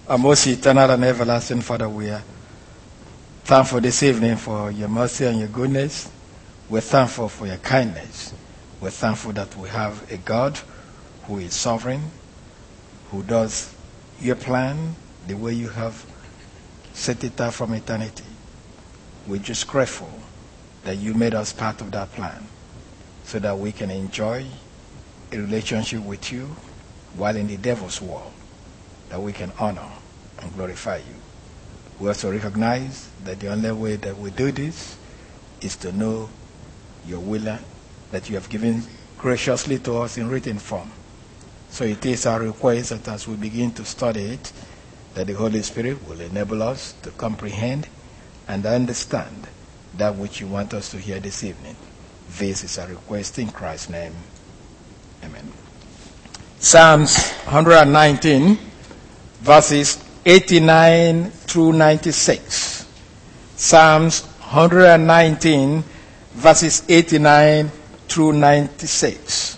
Our most eternal and everlasting Father, we are thankful this evening for your mercy and your goodness. We're thankful for your kindness. We're thankful that we have a God who is sovereign, who does your plan the way you have set it out from eternity. We're just grateful that you made us part of that plan so that we can enjoy a relationship with you while in the devil's world, that we can honor and glorify you. We also recognize that the only way that we do this is to know your will that you have given graciously to us in written form. So it is our request that as we begin to study it, that the Holy Spirit will enable us to comprehend and understand that which you want us to hear this evening. This is our request in Christ's name. Amen. Psalms 119, verses 89 through 96. Psalms 119, verses 89 through 96.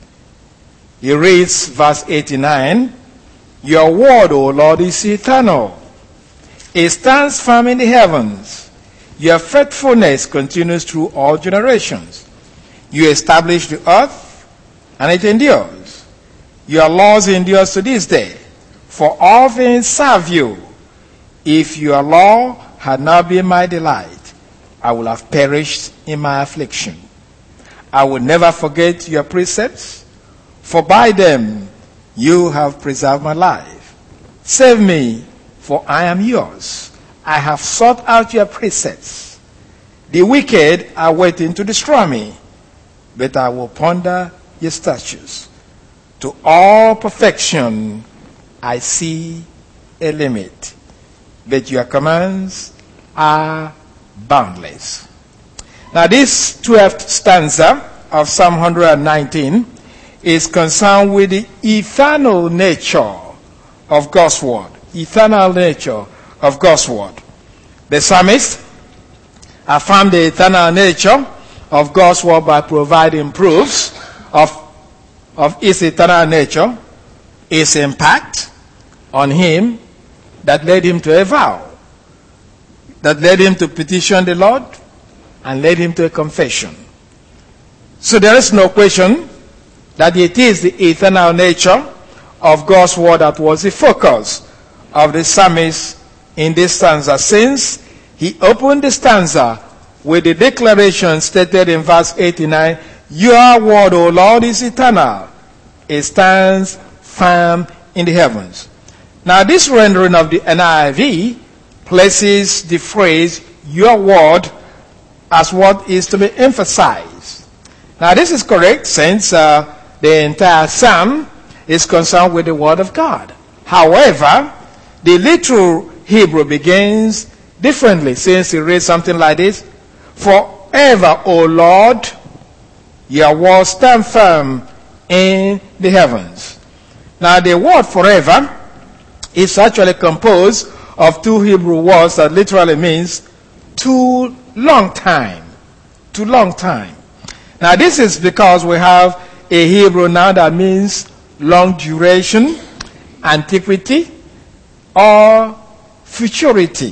He reads verse 89, Your word, O Lord, is eternal. It stands firm in the heavens. Your faithfulness continues through all generations. You establish the earth, and it endures. Your laws endure to this day. For all things serve you. If your law had not been my delight, I would have perished in my affliction. I will never forget your precepts, for by them you have preserved my life. Save me, for I am yours. I have sought out your precepts. The wicked are waiting to destroy me, but I will ponder your statutes. To all perfection I see a limit, but your commands are boundless. Now this 12th stanza of Psalm 119 is concerned with the eternal nature of God's word. Eternal nature of God's word. The psalmist affirmed the eternal nature of God's word by providing proofs of its eternal nature, its impact on him that led him to a vow, that led him to petition the Lord, and led him to a confession. So there is no question that it is the eternal nature of God's word that was the focus of the psalmist in this stanza, since he opened the stanza with the declaration stated in verse 89, Your word, O Lord, is eternal. It stands firm in the heavens. Now this rendering of the NIV places the phrase, your word, as what is to be emphasized. Now this is correct, since the entire psalm is concerned with the word of God. However, the literal Hebrew begins differently, since it reads something like this, Forever, O Lord, your word stand firm in the heavens. Now the word forever is actually composed of two Hebrew words that literally means too long time. Too long time. Now this is because we have a Hebrew now that means long duration, antiquity, or futurity.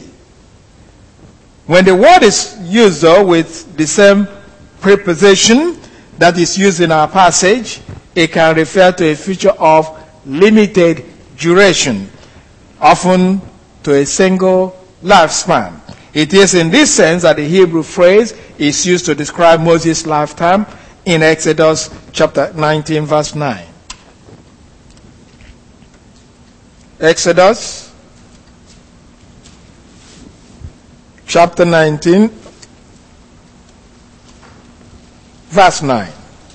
When the word is used though with the same preposition that is used in our passage, it can refer to a future of limited duration, often to a single lifespan. It is in this sense that the Hebrew phrase is used to describe Moses' lifetime in Exodus chapter 19, verse 9. Exodus chapter 19, verse 9.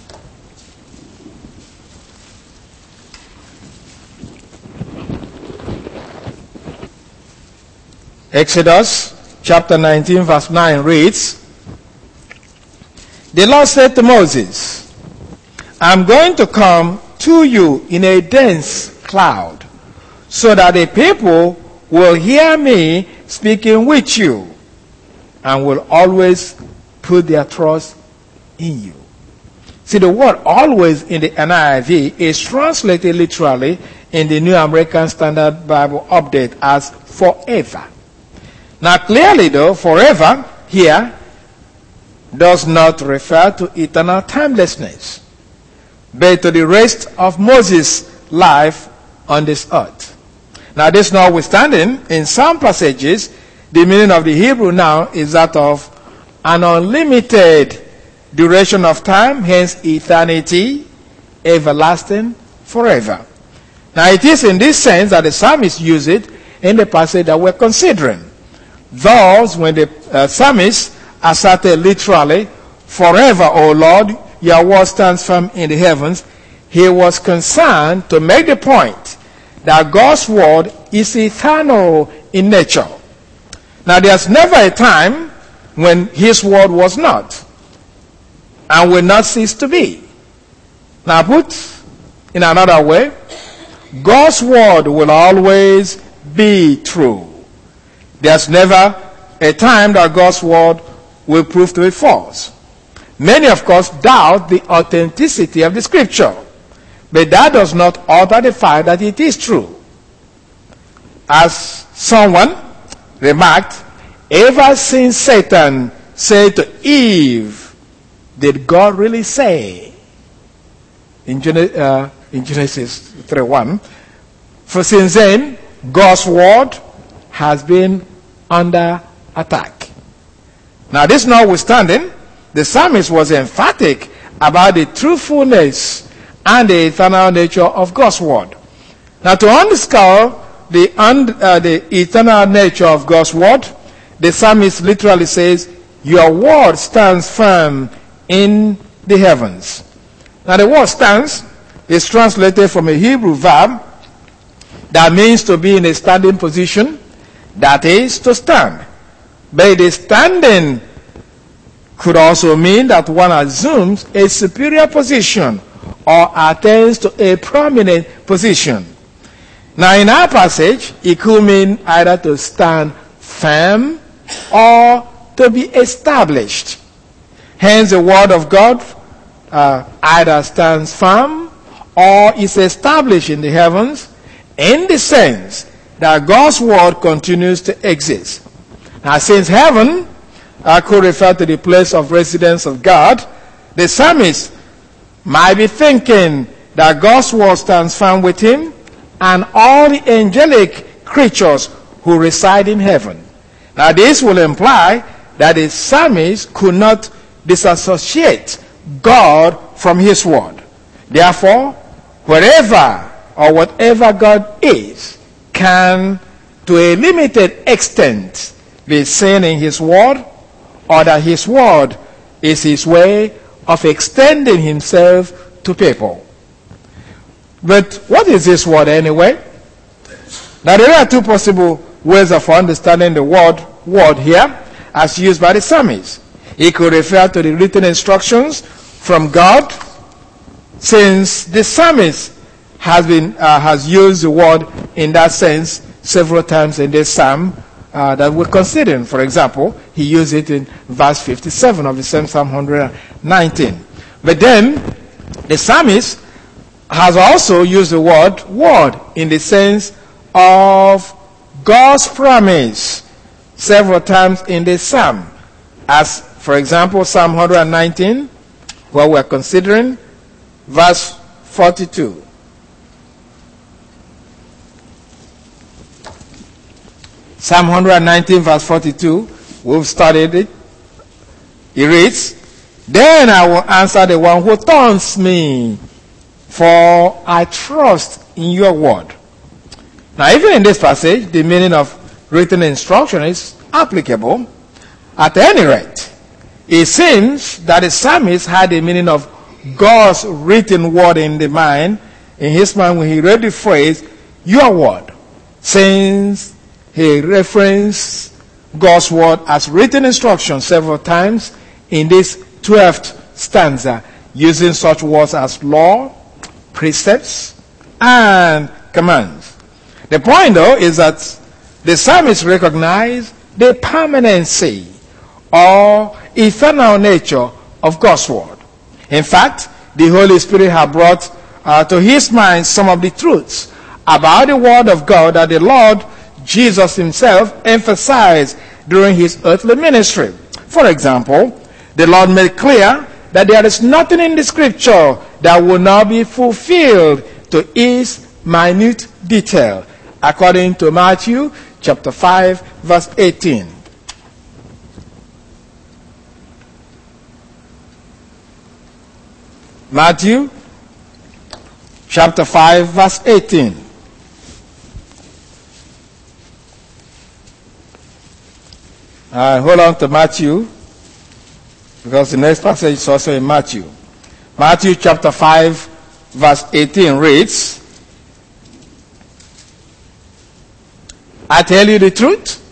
Exodus chapter 19, verse 9 reads, The Lord said to Moses, I'm going to come to you in a dense cloud, so that the people will hear me speaking with you, and will always put their trust in you. See, the word always in the NIV is translated literally in the New American Standard Bible Update as forever. Now clearly though, forever here does not refer to eternal timelessness, but to the rest of Moses' life on this earth. Now this notwithstanding, in some passages, the meaning of the Hebrew now is that of an unlimited duration of time, hence eternity, everlasting, forever. Now it is in this sense that the psalmist used it in the passage that we're considering. Thus, when the psalmist asserted literally, forever, O Lord, your word stands firm in the heavens, he was concerned to make the point that God's word is eternal in nature. Now there's never a time when his word was not and will not cease to be. Now put in another way, God's word will always be true. There's never a time that God's word will prove to be false. Many, of course, doubt the authenticity of the scripture, but that does not alter the fact that it is true. As someone remarked, ever since Satan said to Eve, did God really say? In Genesis 3:1, for since then, God's word has been under attack. Now this notwithstanding, the psalmist was emphatic about the truthfulness and the eternal nature of God's word. Now to underscore the eternal nature of God's word, the psalmist literally says, your word stands firm in the heavens. Now the word stands is translated from a Hebrew verb that means to be in a standing position, that is, to stand. But the standing could also mean that one assumes a superior position or attains to a prominent position. Now in our passage, it could mean either to stand firm or to be established. Hence the word of God either stands firm or is established in the heavens in the sense that God's word continues to exist. Now since heaven could refer to the place of residence of God, the psalmist might be thinking that God's word stands firm with him and all the angelic creatures who reside in heaven. Now this will imply that the psalmist could not disassociate God from his word. Therefore, wherever or whatever God is can, to a limited extent, be seen in his word, or that his word is his way of extending himself to people. But what is this word anyway? Now there are two possible ways of understanding the word here as used by the psalmist. It could refer to the written instructions from God, since the psalmist has used the word in that sense several times in this psalm that we're considering. For example, he used it in verse 57 of the same Psalm 119. But then the psalmist has also used the word in the sense of God's promise several times in this psalm. As, for example, Psalm 119, where we're considering, verse 42. Psalm 119, verse 42, we've studied it. It reads, then I will answer the one who taunts me, for I trust in your word. Now, even in this passage, the meaning of written instruction is applicable. At any rate, it seems that the psalmist had the meaning of God's written word in his mind when he read the phrase, your word, since he referenced God's word as written instruction several times in this 12th stanza, using such words as law, precepts, and commands. The point, though, is that the psalmist recognized the permanency or eternal nature of God's word. In fact, the Holy Spirit had brought to his mind some of the truths about the word of God that the Lord Jesus himself emphasized during his earthly ministry. For example, the Lord made clear that there is nothing in the scripture that will not be fulfilled to its minute detail, according to Matthew chapter 5, verse 18. Matthew chapter 5, verse 18. Hold on to Matthew, because the next passage is also in Matthew. Matthew chapter 5, verse 18 reads, I tell you the truth,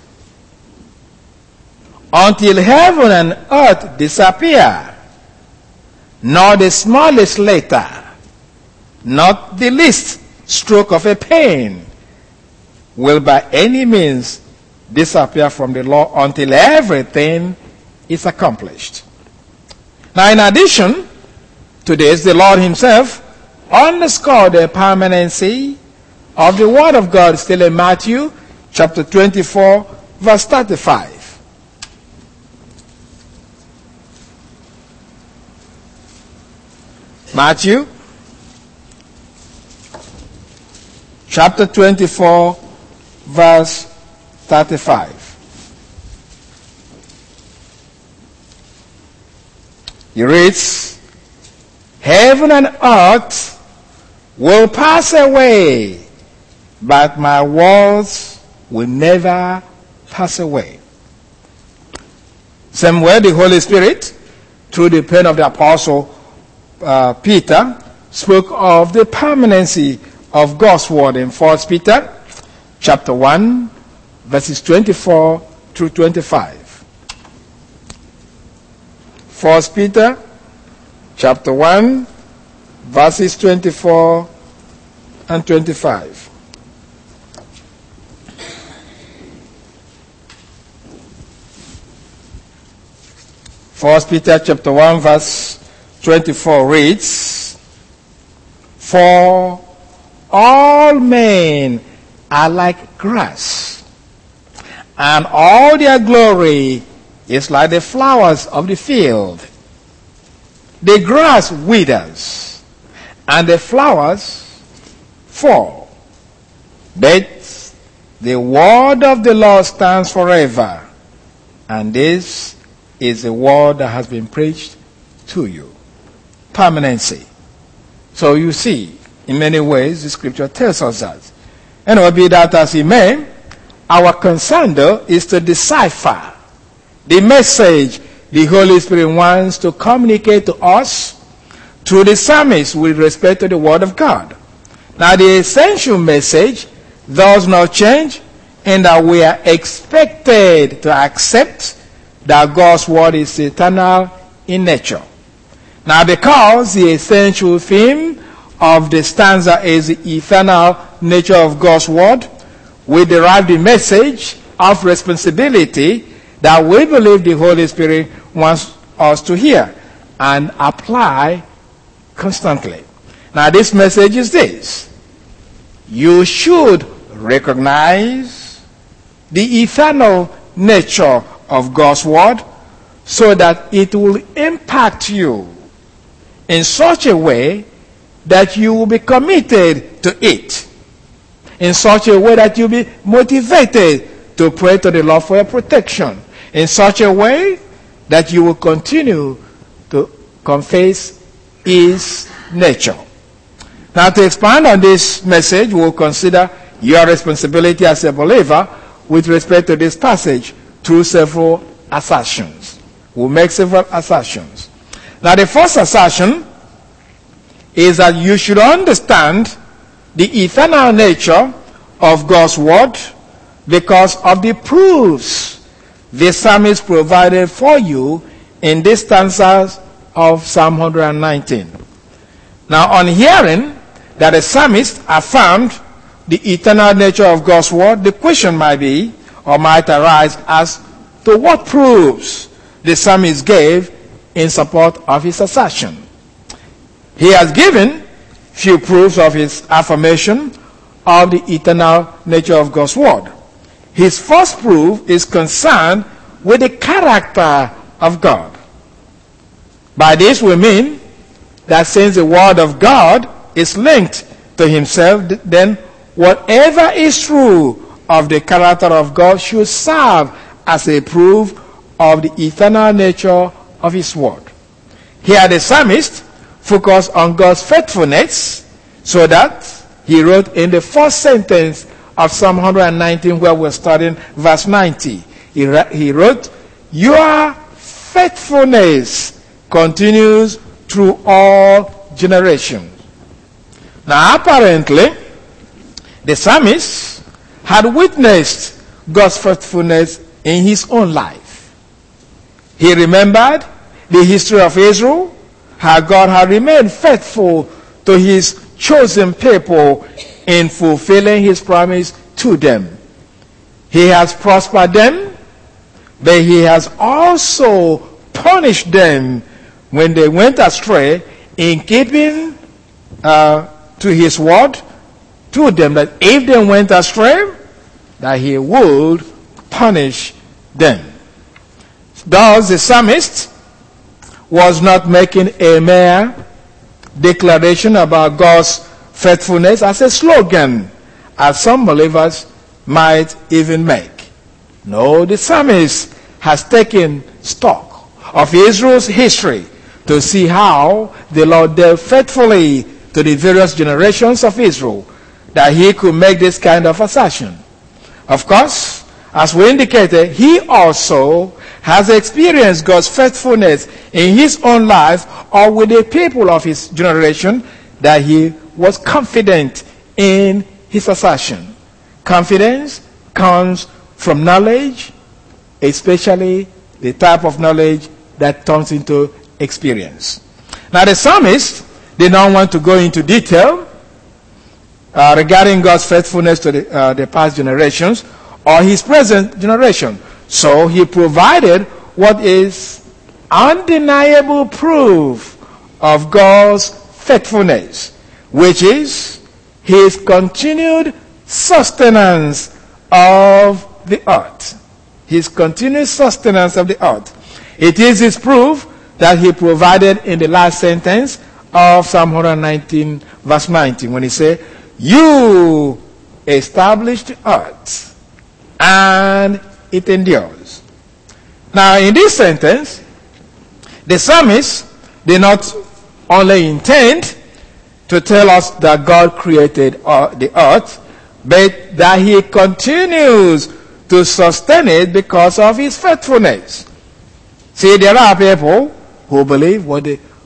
until heaven and earth disappear, nor the smallest letter, not the least stroke of a pen, will by any means disappear from the law until everything is accomplished. Now, in addition to this, the Lord himself underscored the permanency of the word of God still in Matthew chapter 24, verse 35. Matthew chapter 24, verse 35. He reads, heaven and earth will pass away, but my words will never pass away. Same way, the Holy Spirit, through the pen of the apostle Peter, spoke of the permanency of God's word in 1 Peter chapter 1, verses 24 through 25. 1 Peter chapter 1, verses 24 and 25. First Peter chapter 1, verse 24 reads, for all men are like grass, and all their glory is like the flowers of the field. The grass withers, and the flowers fall, but the word of the Lord stands forever. And this is the word that has been preached to you. Permanency. So you see, in many ways, the scripture tells us that. And be that as it may, our concern though is to decipher the message the Holy Spirit wants to communicate to us through the psalmist with respect to the Word of God. Now the essential message does not change, in that we are expected to accept that God's Word is eternal in nature. Now, because the essential theme of the stanza is the eternal nature of God's word, we derive the message of responsibility that we believe the Holy Spirit wants us to hear and apply constantly. Now, this message is this: you should recognize the eternal nature of God's word so that it will impact you in such a way that you will be committed to it, in such a way that you'll be motivated to pray to the Lord for your protection, in such a way that you will continue to confess His nature. Now, to expand on this message, we'll consider your responsibility as a believer with respect to this passage through several assertions. We'll make several assertions. Now, the first assertion is that you should understand the eternal nature of God's word because of the proofs the psalmist provided for you in these stanzas of Psalm 119. Now, on hearing that the psalmist affirmed the eternal nature of God's word, the question might be, or might arise, as to what proofs the psalmist gave in support of his assertion. He has given few proofs of his affirmation of the eternal nature of God's word. His first proof is concerned with the character of God. By this we mean that since the word of God is linked to himself, then whatever is true of the character of God should serve as a proof of the eternal nature of his word. Here the psalmist focused on God's faithfulness, so that he wrote in the first sentence of Psalm 119, where we're studying verse 90, he wrote, "Your faithfulness continues through all generations." Now apparently, the psalmist had witnessed God's faithfulness in his own life. He remembered the history of Israel, how God had remained faithful to his chosen people in fulfilling his promise to them. He has prospered them, but he has also punished them when they went astray in keeping to his word to them, that if they went astray, that he would punish them. Thus the psalmist was not making a mere declaration about God's faithfulness as a slogan, as some believers might even make. No, the psalmist has taken stock of Israel's history to see how the Lord dealt faithfully to the various generations of Israel, that he could make this kind of assertion. Of course, as we indicated, he also has experienced God's faithfulness in his own life or with the people of his generation, that he was confident in his assertion. Confidence comes from knowledge, especially the type of knowledge that turns into experience. Now the psalmist did not want to go into detail regarding God's faithfulness to the past generations or his present generation. So he provided what is undeniable proof of God's faithfulness, which is his continued sustenance of the earth. His continued sustenance of the earth. It is his proof that he provided in the last sentence of Psalm 119 verse 19, when he said, "You established the earth and it endures." Now in this sentence, the psalmist did not only intend to tell us that God created the earth, but that he continues to sustain it because of his faithfulness. See, there are people who believe what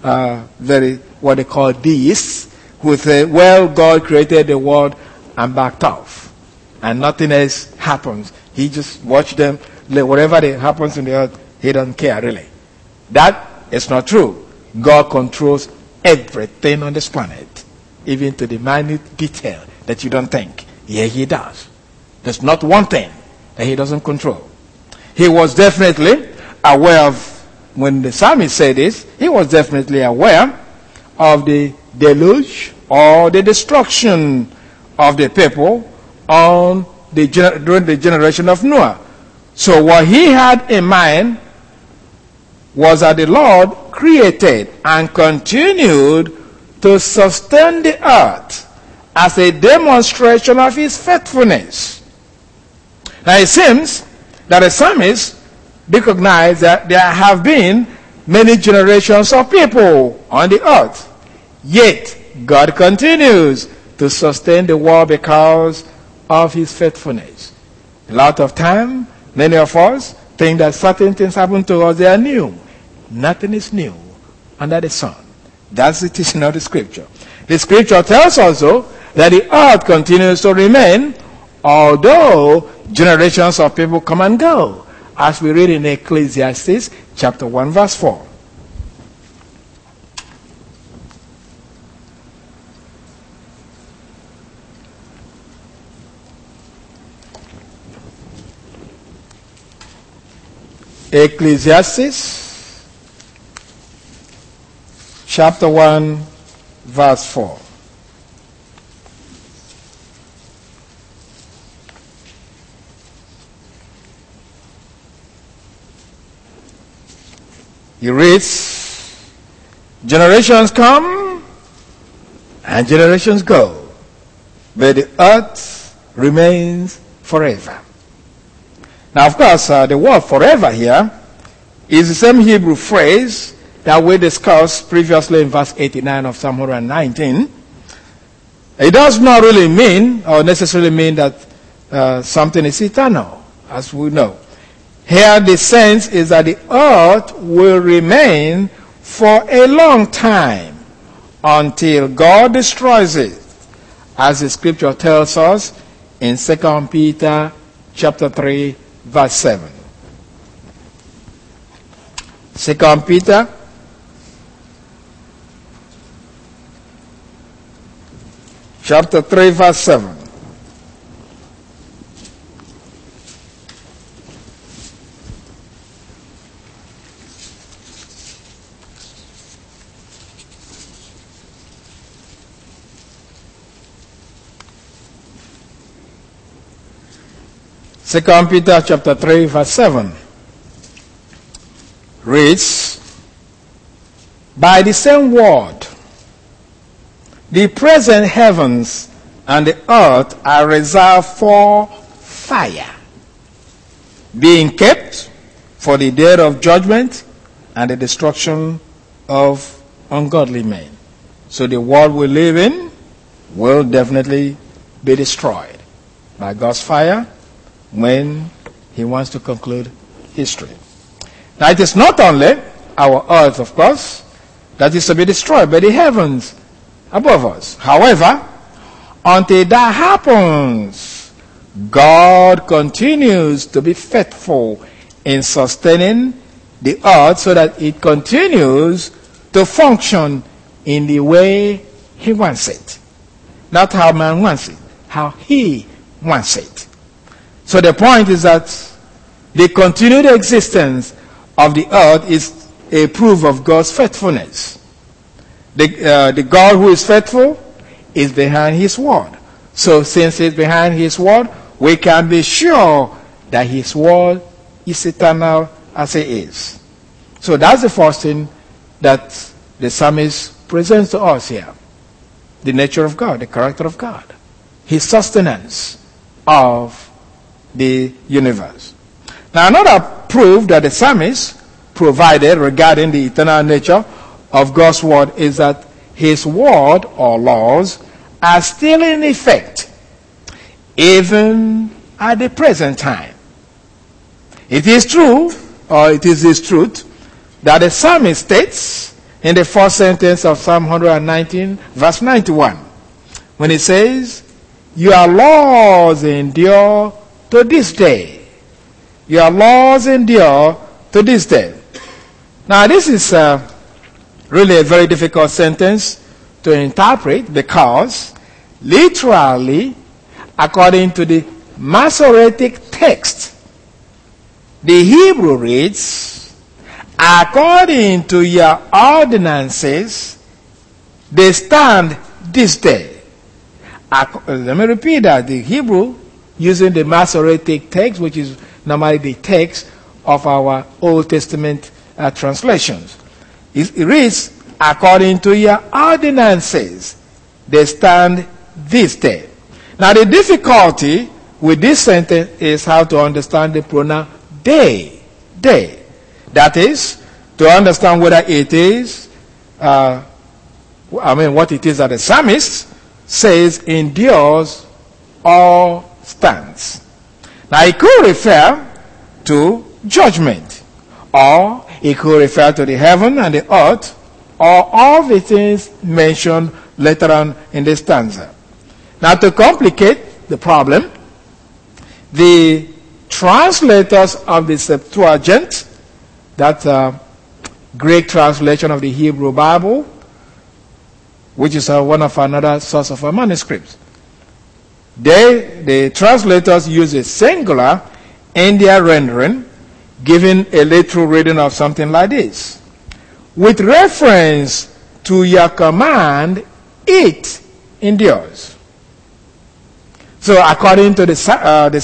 they call deists, who say, well, God created the world and backed off, and nothing else happens. He just watched them, whatever happens in the earth, he doesn't care really. That is not true. God controls everything on this planet, even to the minute detail that you don't think. Yeah, he does. There's not one thing that he doesn't control. He was definitely aware of, when the psalmist said this, he was definitely aware of the deluge or the destruction of the people during the generation of Noah. So what he had in mind was that the Lord created and continued to sustain the earth as a demonstration of his faithfulness. Now it seems that the psalmist recognized that there have been many generations of people on the earth, yet God continues to sustain the world because of his faithfulness. A lot of time, many of us think that certain things happen to us, they are new. Nothing is new under the sun. That's the teaching of the scripture. The scripture tells us, though, that the earth continues to remain, although generations of people come and go, as we read in Ecclesiastes chapter 1 verse 4. Ecclesiastes chapter 1 verse 4. He reads, generations come and generations go, but the earth remains forever. Now, of course, the word forever here is the same Hebrew phrase that we discussed previously in verse 89 of Psalm 119. It does not really mean or necessarily mean that something is eternal, as we know. Here the sense is that the earth will remain for a long time until God destroys it, as the scripture tells us in 2 Peter chapter 3, verse 7. 2 Peter chapter 3, verse 7. Second Peter chapter 3, verse 7 reads, by the same word, the present heavens and the earth are reserved for fire, being kept for the day of judgment and the destruction of ungodly men. So the world we live in will definitely be destroyed by God's fire when he wants to conclude history. Now, it is not only our earth, of course, that is to be destroyed, but the heavens above us. However, until that happens, God continues to be faithful in sustaining the earth so that it continues to function in the way he wants it. Not how man wants it, how he wants it. So the point is that the continued existence of the earth is a proof of God's faithfulness. The God who is faithful is behind his word. So since he's behind his word, we can be sure that his word is eternal as it is. So that's the first thing that the psalmist presents to us here. The nature of God, the character of God, his sustenance of the universe. Now, another proof that the psalmist provided regarding the eternal nature of God's word is that his word or laws are still in effect even at the present time. It is true, or it is this truth, that the psalmist states in the first sentence of Psalm 119, verse 91, when it says, your laws endure to this day. Your laws endure to this day. Now, this is really a very difficult sentence to interpret because, literally, according to the Masoretic text, the Hebrew reads, according to your ordinances, they stand this day. Let me repeat that. The Hebrew, using the Masoretic text, which is normally the text of our Old Testament translations. It reads, according to your ordinances, they stand this day. Now, the difficulty with this sentence is how to understand the pronoun day. Day. That is, to understand whether it is, what it is that the psalmist says endures or stands. Now, it could refer to judgment, or it could refer to the heaven and the earth, or all the things mentioned later on in this stanza. Now, to complicate the problem, the translators of the Septuagint, that Greek translation of the Hebrew Bible, which is one of another source of our manuscripts, the translators use a singular in their rendering, giving a literal reading of something like this. With reference to your command, it endures. So according to the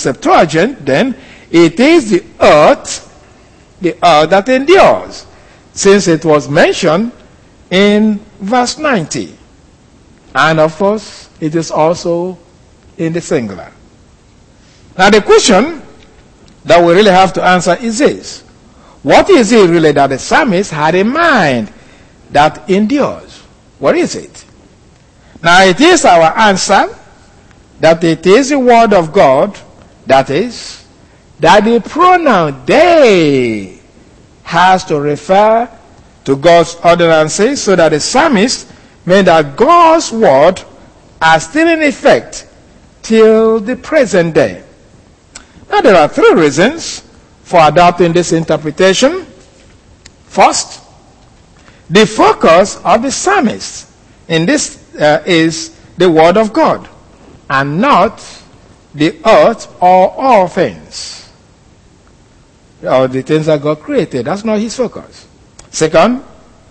Septuagint, then, it is the earth that endures. since it was mentioned in verse 90. And of course, it is also in the singular. Now the question that we really have to answer is this. What is it really that the psalmist had in mind that endures? What is it? Now it is our answer that it is the word of God, that is, that the pronoun they has to refer to God's ordinances, so that the psalmist meant that God's word are still in effect till the present day. Now there are three reasons for adopting this interpretation. First, the focus of the psalmist in this is the word of God, and not the earth or all things, or the things that God created. That's not his focus. Second,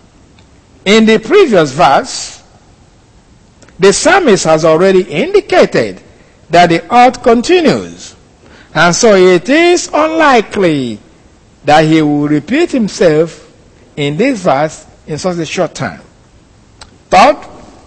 in the previous verse, the psalmist has already indicated that the earth continues, and so it is unlikely that he will repeat himself in this verse in such a short time. Third,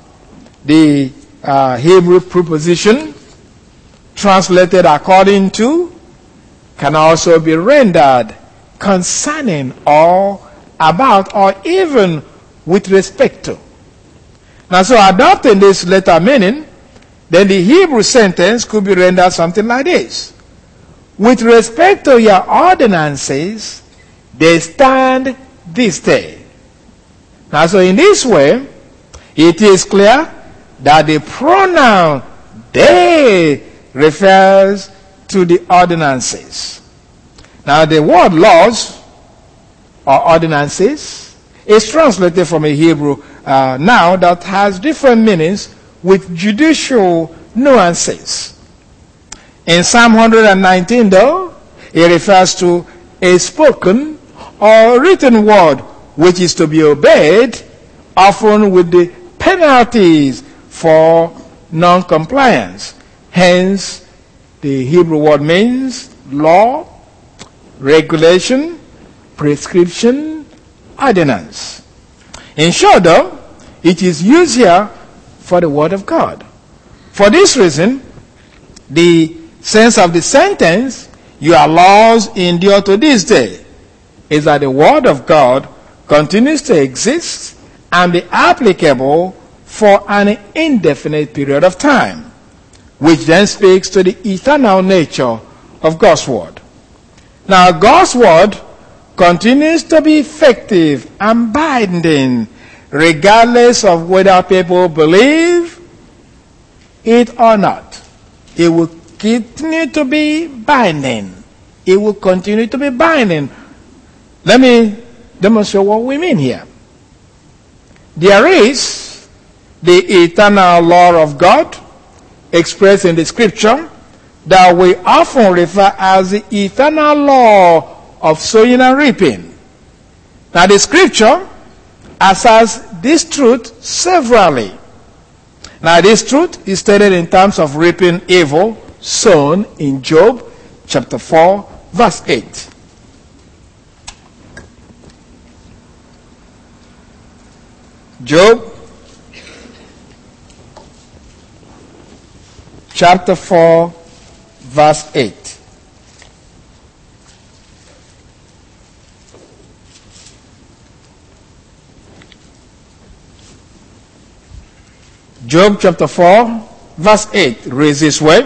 the Hebrew preposition translated according to can also be rendered concerning or about or even with respect to. Now, so adopting this latter meaning, then the Hebrew sentence could be rendered something like this. With respect to your ordinances, they stand this day. Now, so in this way, it is clear that the pronoun they refers to the ordinances. Now, the word laws or ordinances is translated from a Hebrew now that has different meanings with judicial nuances. In Psalm 119, though, it refers to a spoken or written word which is to be obeyed, often with the penalties for non-compliance. Hence, the Hebrew word means law, regulation, prescription, ordinance. In short, though, it is used here for the word of God. For this reason, the sense of the sentence, your laws endure to this day, is that the word of God continues to exist and be applicable for an indefinite period of time, which then speaks to the eternal nature of God's word. Now, God's word continues to be effective and binding regardless of whether people believe it or not. It will continue to be binding. It will continue to be binding. Let me demonstrate what we mean here. There is the eternal law of God expressed in the scripture that we often refer as the eternal law of sowing and reaping. Now the scripture asserts this truth severally. Now this truth is stated in terms of reaping evil sown in Job chapter 4 verse 8. Job chapter 4 verse 8. Job chapter 4 verse 8 reads this way: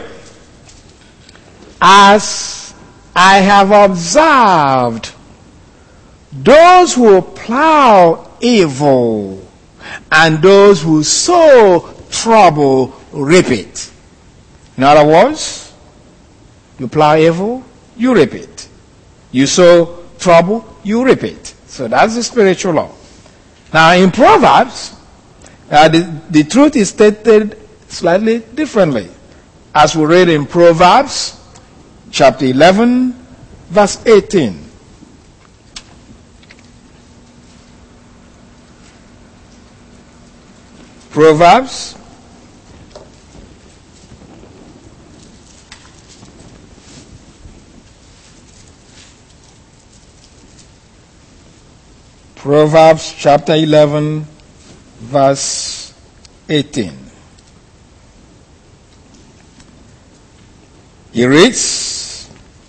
As I have observed, those who plow evil and those who sow trouble reap it. In other words, you plow evil, you reap it. You sow trouble, you reap it. So that's the spiritual law. Now in Proverbs, the truth is stated slightly differently. As we read in Proverbs chapter 11 verse 18. Proverbs Proverbs chapter 11, verse 18. He reads,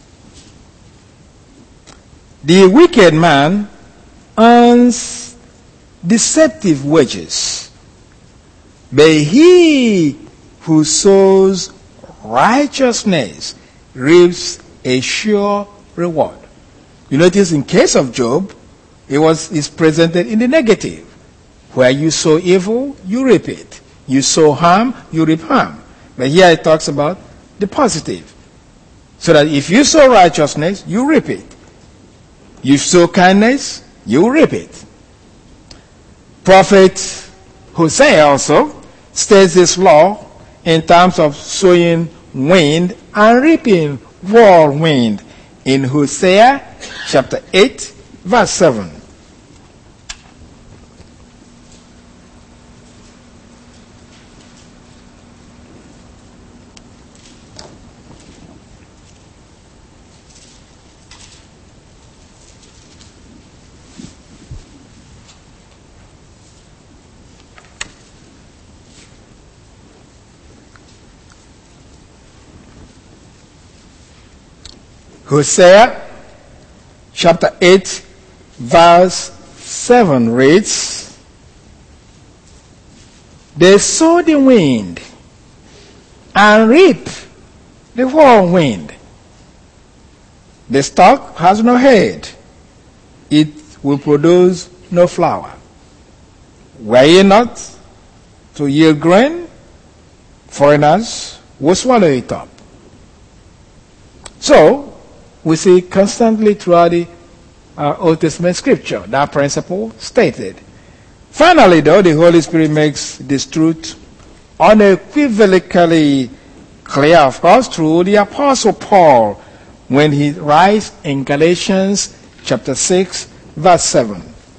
"The wicked man earns deceptive wages, but he who sows righteousness reaps a sure reward." You notice in case of Job, is presented in the negative. Where you sow evil, you reap it. You sow harm, you reap harm. But here it talks about the positive. So that if you sow righteousness, you reap it. You sow kindness, you reap it. Prophet Hosea also states this law in terms of sowing wind and reaping whirlwind in Hosea chapter 8, verse 7. Hosea chapter 8, verse 7 reads, "They sow the wind and reap the whirlwind. The stalk has no head. It will produce no flower. Were ye not to yield grain, foreigners will swallow it up." So, we see constantly throughout the Old Testament scripture that principle stated. Finally, though, the Holy Spirit makes this truth unequivocally clear, of course, through the Apostle Paul when he writes in Galatians chapter 6, verse 7.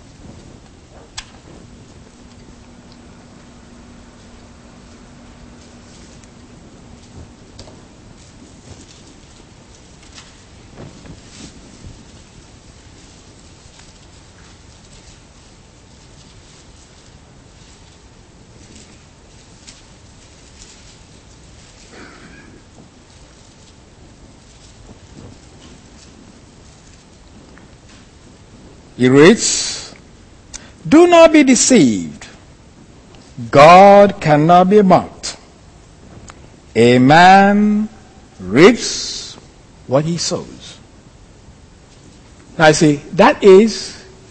He reads, "Do not be deceived. God cannot be mocked. A man reaps what he sows." Now, see, that is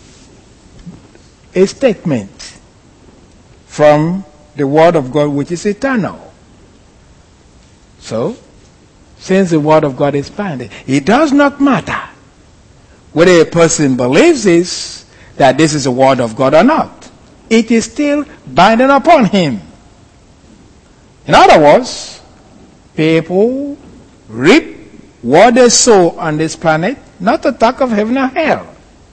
a statement from the Word of God, which is eternal. So, since the Word of God is binding, it does not matter whether a person believes that this is the Word of God or not. It is still binding upon him. In other words, people reap what they sow on this planet, not to talk of heaven or hell.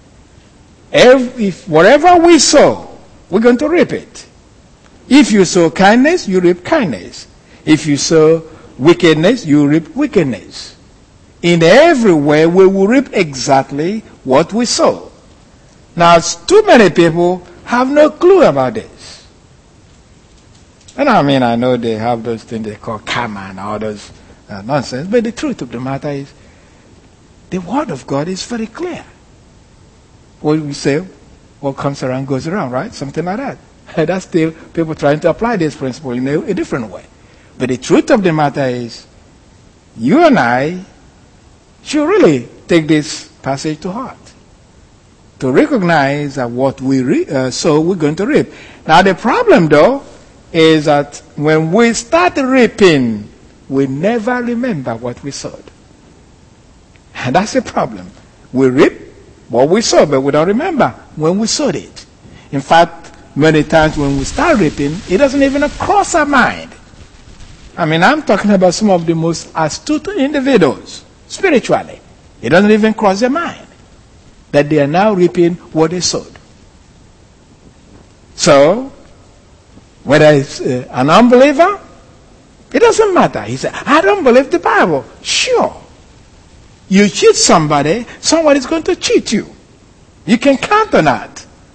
If whatever we sow, we're going to reap it. If you sow kindness, you reap kindness. If you sow wickedness, you reap wickedness. In every way, we will reap exactly what we sow. Now, too many people have no clue about this. And I know they have those things they call karma and all those nonsense, but the truth of the matter is, the Word of God is very clear. What we say, what comes around goes around, right? Something like that. And that's still people trying to apply this principle in a different way. But the truth of the matter is, you and I should really take this passage to heart, to recognize that what we sow, we're going to reap. Now, the problem, though, is that when we start reaping, we never remember what we sowed. And that's the problem. We reap what we sow, but we don't remember when we sowed it. In fact, many times when we start reaping, it doesn't even cross our mind. I'm talking about some of the most astute individuals, spiritually. It doesn't even cross their mind that they are now reaping what they sowed. So, whether it's an unbeliever, it doesn't matter. He said, "I don't believe the Bible." Sure. You cheat somebody's going to cheat you. You can count on that.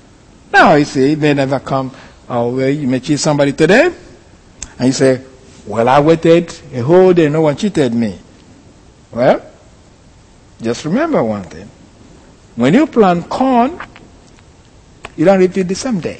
Now, you see, it may never come, where you may cheat somebody today, and you say, well, I waited a whole day, no one cheated me. Well, just remember one thing. When you plant corn, you don't reap it the same day.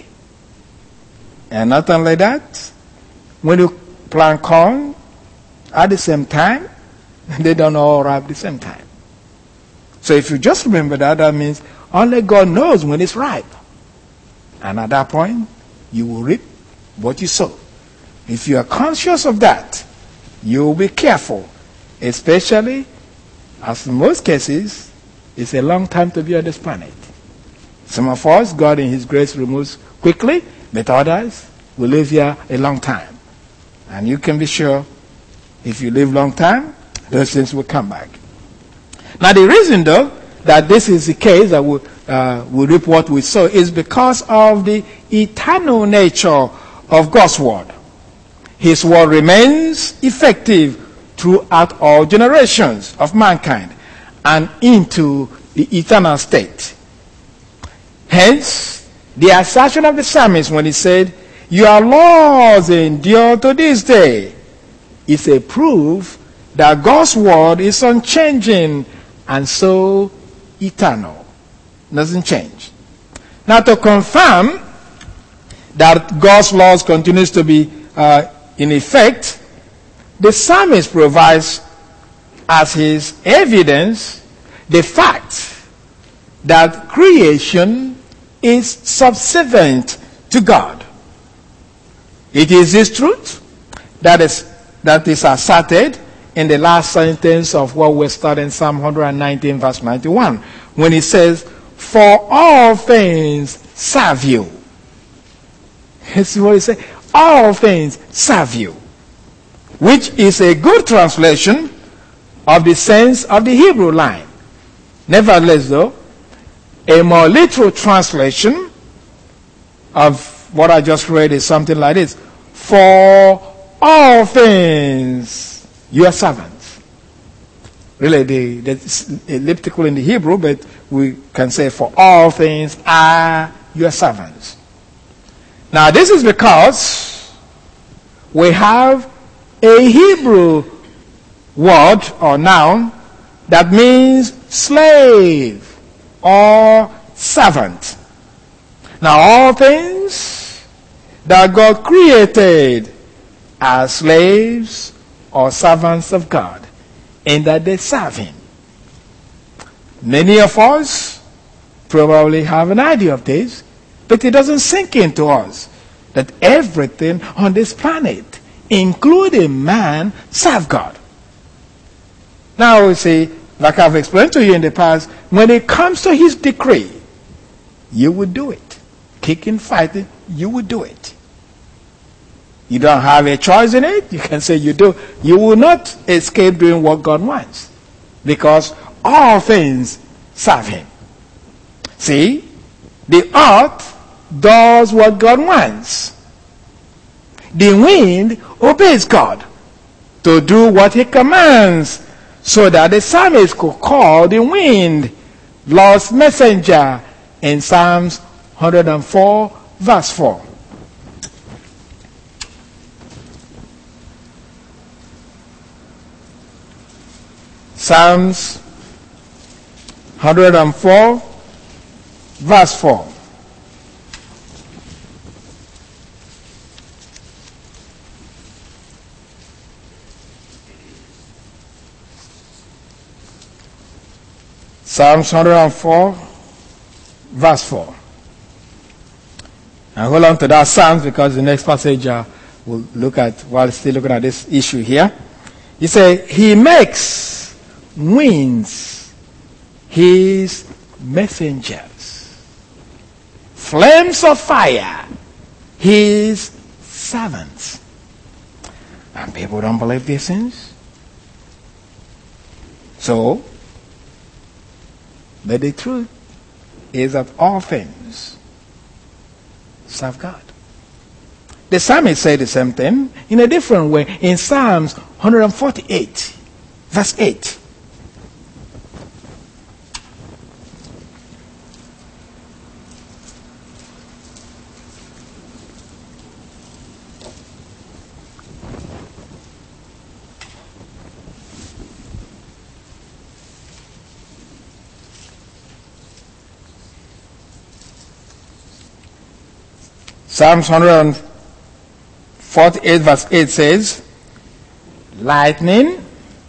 And nothing like that. When you plant corn at the same time, they don't all ripe at the same time. So if you just remember that, that means only God knows when it's ripe. And at that point, you will reap what you sow. If you are conscious of that, you will be careful. Especially, as in most cases, it's a long time to be on this planet. Some of us, God in His grace removes quickly, but others will live here a long time. And you can be sure, if you live a long time, those things will come back. Now the reason, though, that this is the case, that we reap what we sow, is because of the eternal nature of God's Word. His Word remains effective throughout all generations of mankind and into the eternal state. Hence, the assertion of the psalmist when he said, "Your laws endure to this day," is a proof that God's Word is unchanging and so eternal. Doesn't change. Now, to confirm that God's laws continues to be in effect, the psalmist provides as his evidence the fact that creation is subservient to God. It is this truth that is asserted in the last sentence of what we studied in Psalm 119, verse 91, when it says, "For all things serve you." This is what it says. All things serve you. Which is a good translation of the sense of the Hebrew line. Nevertheless, though, a more literal translation of what I just read is something like this: "For all things, your servants." Really, that's elliptical in the Hebrew, but we can say, "For all things are your servants." Now, this is because we have a Hebrew word or noun that means slave or servant. Now, all things that God created are slaves or servants of God, in that they serve Him. Many of us probably have an idea of this, but it doesn't sink into us that everything on this planet, including man, serve God. Now, we see, like I've explained to you in the past, when it comes to His decree, you would do it. Kicking, fighting, you would do it. You don't have a choice in it. You can say you do. You will not escape doing what God wants, because all things serve Him. See, the earth does what God wants. The wind obeys God to do what He commands, so that the psalmist could call the wind Lord's messenger in Psalms 104, verse 4. Psalms 104, verse 4. Psalms 104, verse 4. And hold on to that Psalms, because the next passage we'll look at, while still looking at this issue here. He says, "He makes winds His messengers, flames of fire His servants." And people don't believe these things. So, but the truth is that all things serve God. The psalmist said the same thing in a different way in Psalms 148, verse 8. Psalms 148 verse 8 says, lightning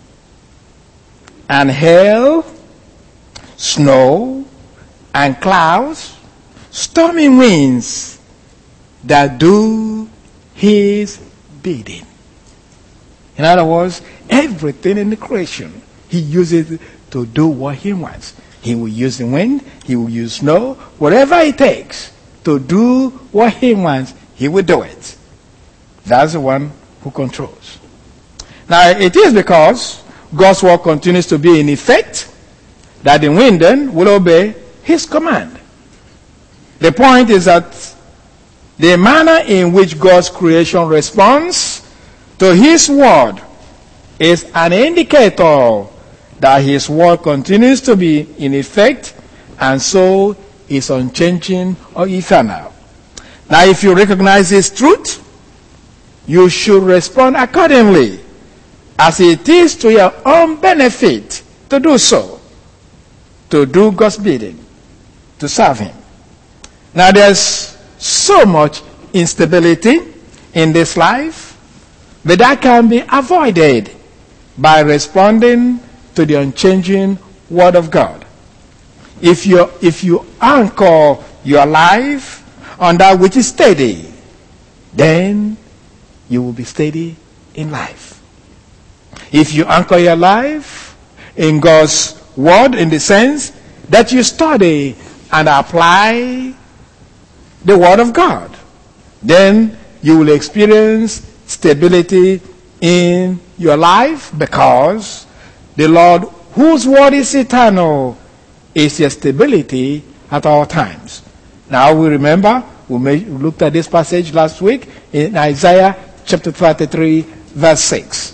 and hail, snow and clouds, stormy winds that do his bidding. In other words, everything in the creation, he uses to do what he wants. He will use the wind, he will use snow, whatever it takes to do what he wants, he will do it. That's the one who controls. Now, it is because God's word continues to be in effect that the wind then will obey his command. The point is that the manner in which God's creation responds to his word is an indicator that his word continues to be in effect and so is unchanging or eternal. Now, if you recognize this truth, you should respond accordingly, as it is to your own benefit to do so, to do God's bidding, to serve him. Now, there's so much instability in this life, but that can be avoided by responding to the unchanging word of God. If you anchor your life on that which is steady, then you will be steady in life. If you anchor your life in God's word, in the sense that you study and apply the word of God, then you will experience stability in your life, because the Lord, whose word is eternal, is your stability at all times. Now we remember, we looked at this passage last week in Isaiah chapter 33, verse 6.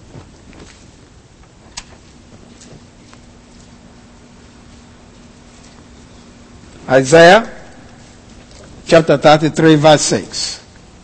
Isaiah chapter 33, verse 6.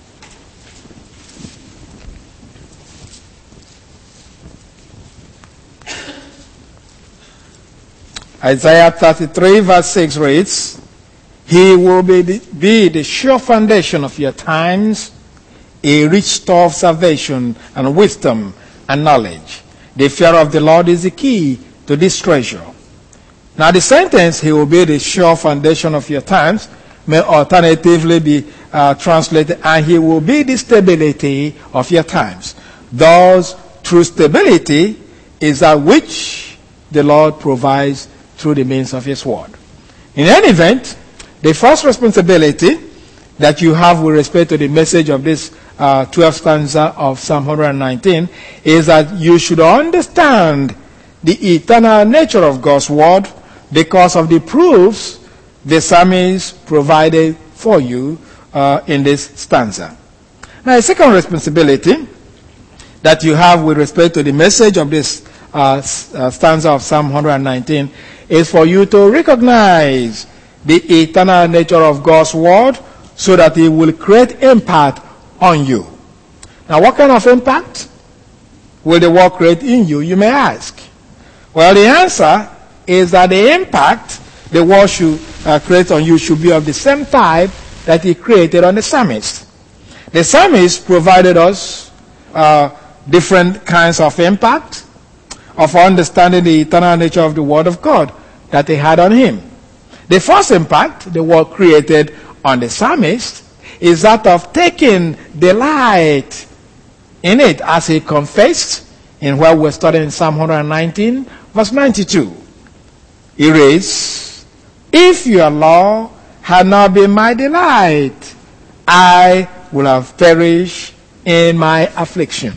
Isaiah 33 verse 6 reads, he will be the sure foundation of your times, a rich store of salvation and wisdom and knowledge. The fear of the Lord is the key to this treasure. Now the sentence, he will be the sure foundation of your times, may alternatively be translated, and he will be the stability of your times. Thus, true stability is that which the Lord provides through the means of his word. In any event, the first responsibility that you have with respect to the message of this 12th stanza of Psalm 119 is that you should understand the eternal nature of God's word because of the proofs the psalmist provided for you in this stanza. Now, a second responsibility that you have with respect to the message of this stanza of Psalm 119 is for you to recognize the eternal nature of God's word so that it will create impact on you. Now, what kind of impact will the word create in you, you may ask? Well, the answer is that the impact the word should create on you should be of the same type that he created on the psalmist. The psalmist provided us different kinds of impact of understanding the eternal nature of the word of God that he had on him. The first impact the word created on the psalmist is that of taking delight in it, as he confessed in what we're studying in Psalm 119, verse 92. He reads, if your law had not been my delight, I would have perished in my affliction.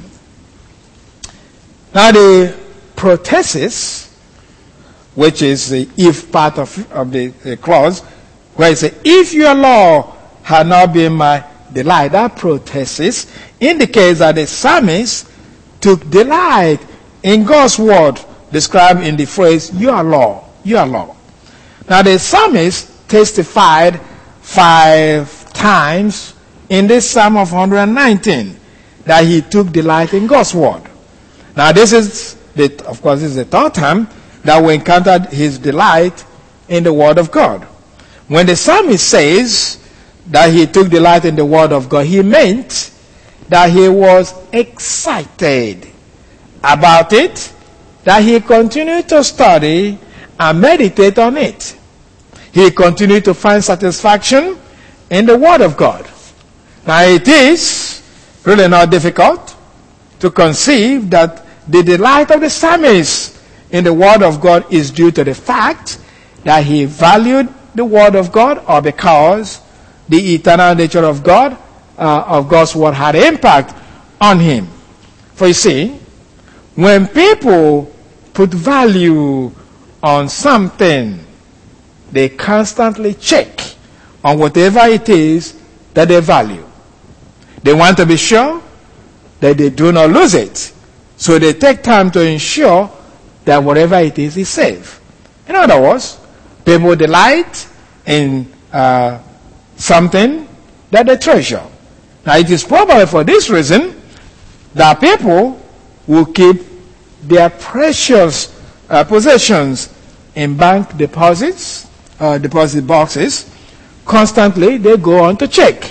Now the prothesis, which is the if part of the clause, where it says, if your law had not been my delight, that prothesis indicates that the psalmist took delight in God's word, described in the phrase, your law, your law. Now the psalmist testified 5 times in this Psalm of 119 that he took delight in God's word. Now this is, of course, this is the third time that we encountered his delight in the word of God. When the psalmist says that he took delight in the word of God, he meant that he was excited about it, that he continued to study and meditate on it. He continued to find satisfaction in the word of God. Now it is really not difficult to conceive that the delight of the psalmist in the word of God is due to the fact that he valued the word of God, or because the eternal nature of God, of God's word, had impact on him. For you see, when people put value on something, they constantly check on whatever it is that they value. They want to be sure that they do not lose it. So they take time to ensure that whatever it is safe. In other words, people delight in something that they treasure. Now it is probably for this reason that people will keep their precious possessions in bank deposits, deposit boxes. Constantly they go on to check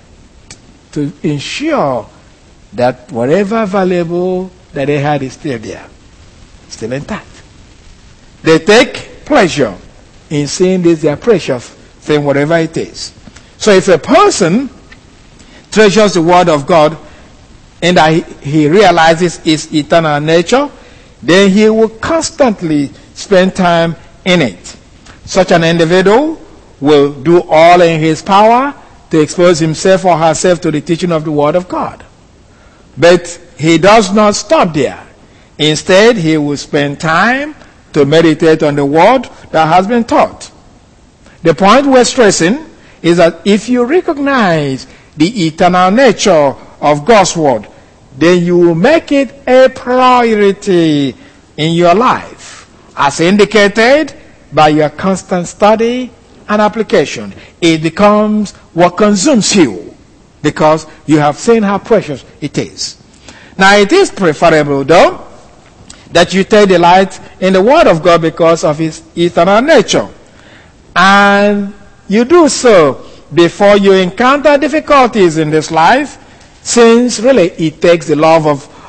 to ensure that whatever valuable that they had is still there, still intact. They take pleasure in seeing this their precious thing, whatever it is. So if a person treasures the word of God and that he realizes its eternal nature, then he will constantly spend time in it. Such an individual will do all in his power to expose himself or herself to the teaching of the word of God. But he does not stop there. Instead, he will spend time to meditate on the word that has been taught. The point we're stressing is that if you recognize the eternal nature of God's word, then you will make it a priority in your life, as indicated by your constant study and application. It becomes what consumes you, because you have seen how precious it is. Now it is preferable, though, that you take delight in the word of God because of its eternal nature. And you do so before you encounter difficulties in this life, since really it takes the love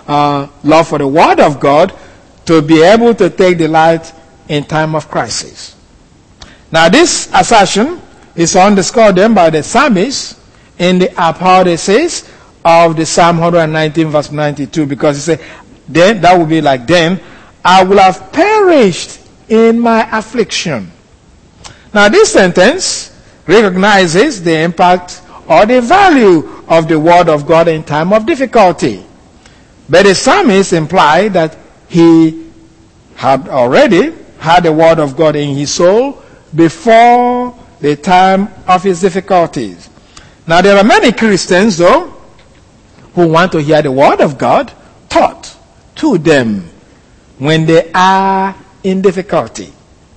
for the word of God to be able to take delight in time of crisis. Now this assertion is underscored then by the psalmist in the apodices of the Psalm 119 verse 92, because he said, then that would be like, then I will have perished in my affliction. Now this sentence recognizes the impact or the value of the word of God in time of difficulty. But the psalmist implied that he had already had the word of God in his soul before the time of his difficulties. Now there are many Christians, though, who want to hear the word of God taught to them when they are in difficulty.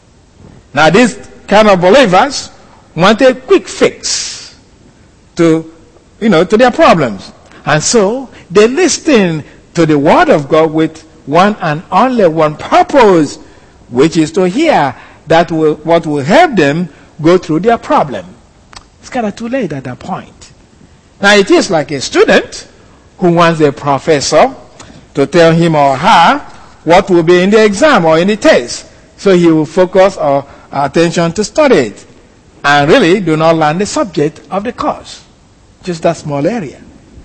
Now these kind of believers want a quick fix to their problems. And so they listen to the word of God with one and only one purpose, which is to hear what will help them go through their problem. It's kind of too late at that point. Now it is like a student who wants a professor to tell him or her what will be in the exam or in the test. So he will focus our attention to study it and really do not learn the subject of the course. Just that small area.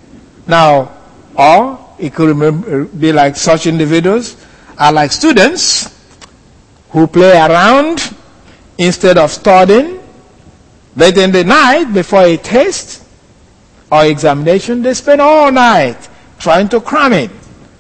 Now, or it could be like such individuals are like students who play around instead of studying. But in the night before a test or examination, they spend all night trying to cram in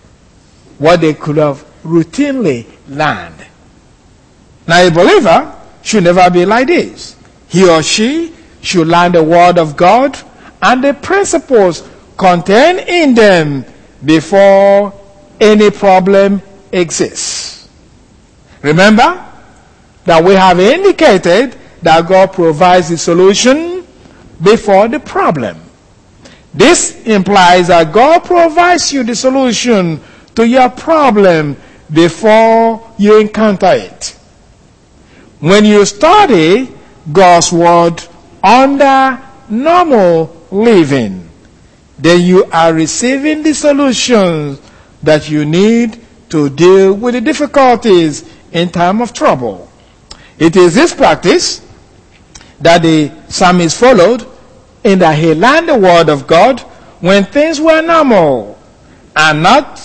what they could have routinely learned. Now a believer should never be like this. He or she should learn the word of God and the principles contained in them before any problem exists. Remember that we have indicated that God provides the solution before the problem. This implies that God provides you the solution to your problem before you encounter it. When you study God's word under normal living, then you are receiving the solutions that you need to deal with the difficulties in time of trouble. It is this practice that the psalmist followed, in that he learned the word of God when things were normal and not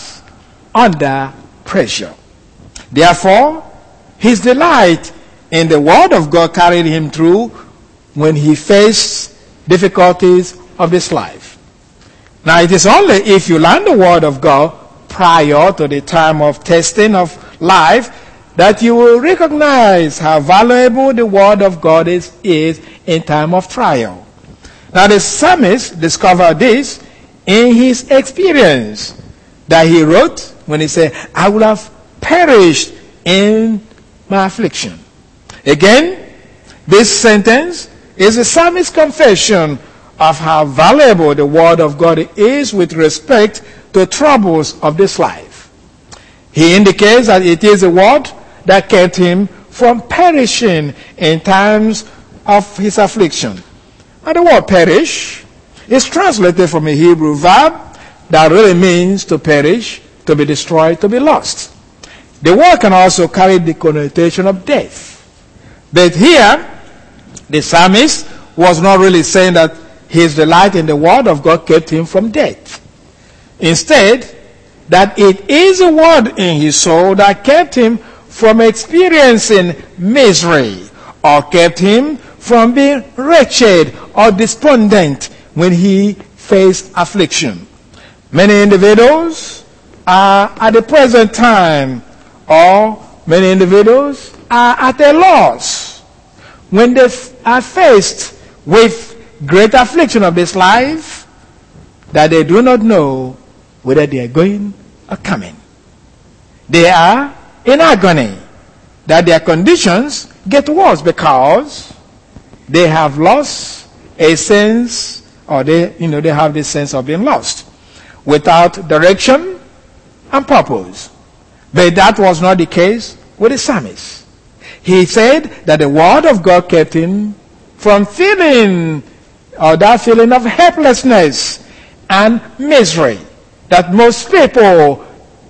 under pressure. Therefore, his delight in the word of God carried him through when he faced difficulties of this life. Now, it is only if you learn the word of God prior to the time of testing of life that you will recognize how valuable the word of God is in time of trial. Now, the psalmist discovered this in his experience that he wrote when he said, I would have perished in my affliction. Again, this sentence is the psalmist's confession of how valuable the word of God is with respect to troubles of this life. He indicates that it is a word that kept him from perishing in times of his affliction. And the word perish is translated from a Hebrew verb that really means to perish, to be destroyed, to be lost. The word can also carry the connotation of death. But here, the psalmist was not really saying that his delight in the word of God kept him from death. Instead, that it is a word in his soul that kept him from experiencing misery, or kept him from being wretched or despondent when he faced affliction. Many individuals are at the present time, or many individuals are at a loss when they are faced with great affliction of this life that they do not know whether they are going or coming. They are in agony that their conditions get worse because they have lost a sense, or they have this sense of being lost without direction and purpose. But that was not the case with the psalmist. He said that the word of God kept him from feeling, or that feeling of helplessness and misery that most people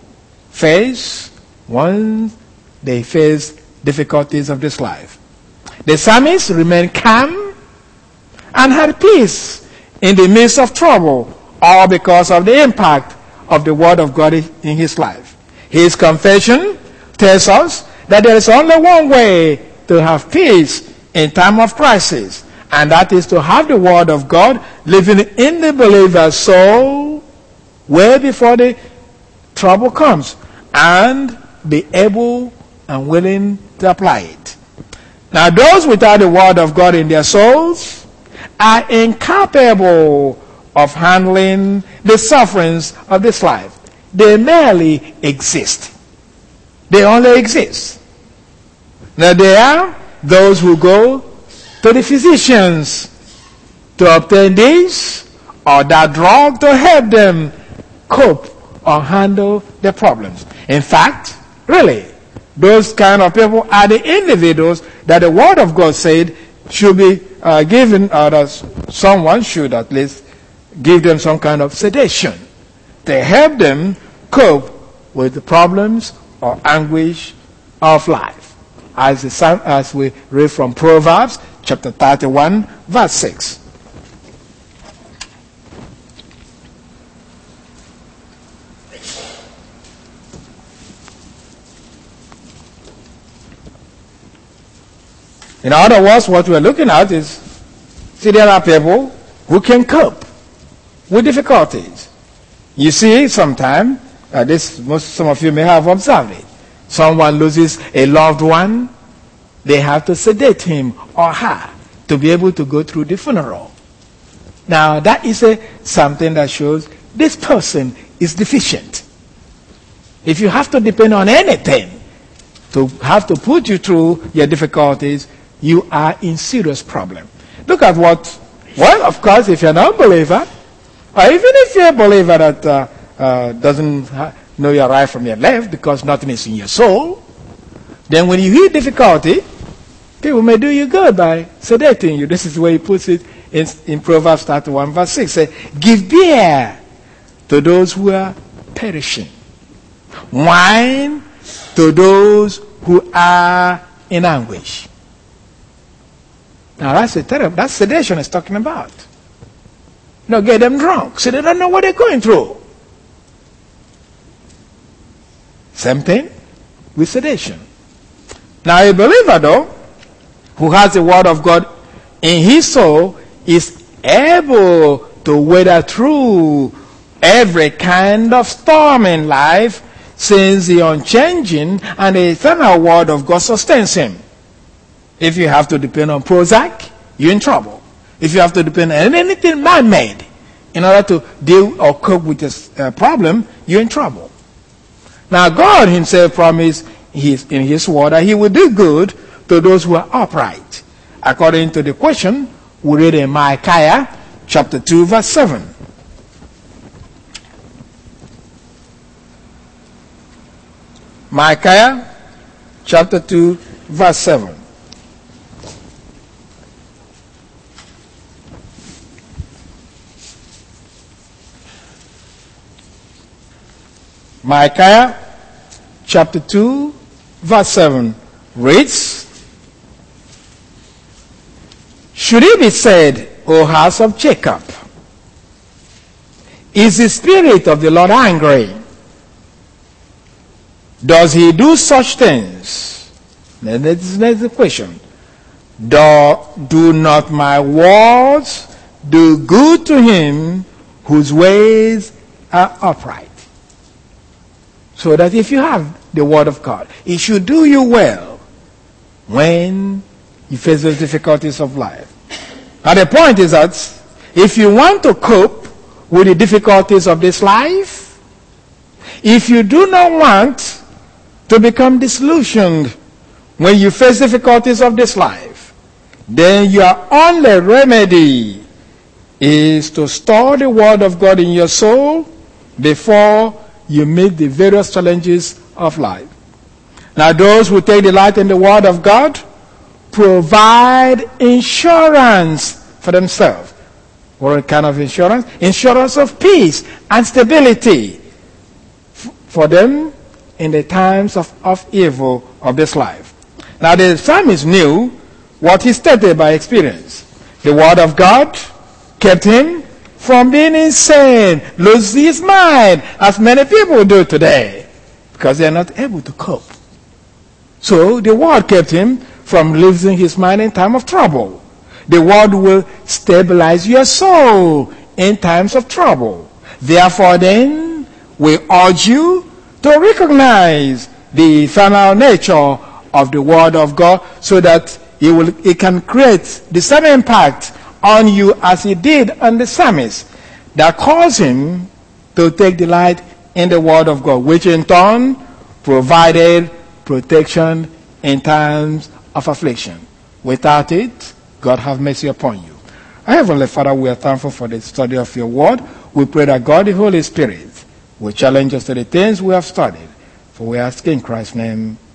face once they face difficulties of this life. The psalmist remained calm and had peace in the midst of trouble, all because of the impact of the word of God in his life. His confession tells us that there is only one way to have peace in time of crisis, and that is to have the word of God living in the believer's soul way before the trouble comes, and be able and willing to apply it. Now, those without the word of God in their souls are incapable of handling the sufferings of this life. They merely exist. They only exist. Now, there are those who go to the physicians to obtain this or that drug to help them cope or handle their problems. In fact, really, those kind of people are the individuals that the word of God said should be given, or that someone should at least give them some kind of sedation to help them cope with the problems or anguish of life. As we read from Proverbs chapter 31, verse 6. In other words, what we're looking at is, see, there are people who can cope with difficulties. You see, sometimes, some of you may have observed it. Someone loses a loved one, they have to sedate him or her to be able to go through the funeral. Now, that is something that shows this person is deficient. If you have to depend on anything to have to put you through your difficulties, you are in serious problem. Look at well, of course, if you're an unbeliever, or even if you're a believer that doesn't know your right from your left because nothing is in your soul, then when you hit difficulty, people may do you good by sedating you. This is the way he puts it in Proverbs 31 verse 6. Say, give beer to those who are perishing, wine to those who are in anguish. Now that's sedation is talking about. Get them drunk so they don't know what they're going through. Same thing with sedation. Now a believer though, who has the word of God in his soul, is able to weather through every kind of storm in life, since the unchanging and the eternal word of God sustains him. If you have to depend on Prozac, you're in trouble. If you have to depend on anything man-made in order to deal or cope with this problem, you're in trouble. Now God himself promised in his word that he will do good to those who are upright. According to the question we read in Micaiah chapter 2 verse 7. Micaiah chapter 2 verse 7. Micaiah chapter 2 verse 7 reads, should it be said, O house of Jacob, is the spirit of the Lord angry? Does he do such things? Then there's the question. Do not my words do good to him whose ways are upright? So that if you have the word of God, it should do you well when you face those difficulties of life. Now the point is that if you want to cope with the difficulties of this life, if you do not want to become disillusioned when you face difficulties of this life, then your only remedy is to store the word of God in your soul before you meet the various challenges of life. Now those who take delight in the word of God provide insurance for themselves. What kind of insurance? Insurance of peace and stability for them in the times of evil of this life. Now the psalmist knew what he stated by experience. The word of God kept him from being insane, lose his mind, as many people do today, because they are not able to cope. So the word kept him from losing his mind in time of trouble. The word will stabilize your soul in times of trouble. Therefore then, we urge you to recognize the eternal nature of the word of God, so that it can create the same impact on you as it did on the psalmist, that caused him to take delight in the word of God, which in turn provided protection in times of affliction. Without it, God have mercy upon you. Our Heavenly Father, we are thankful for the study of your word. We pray that God, the Holy Spirit, will challenge us to the things we have studied. For we ask in Christ's name,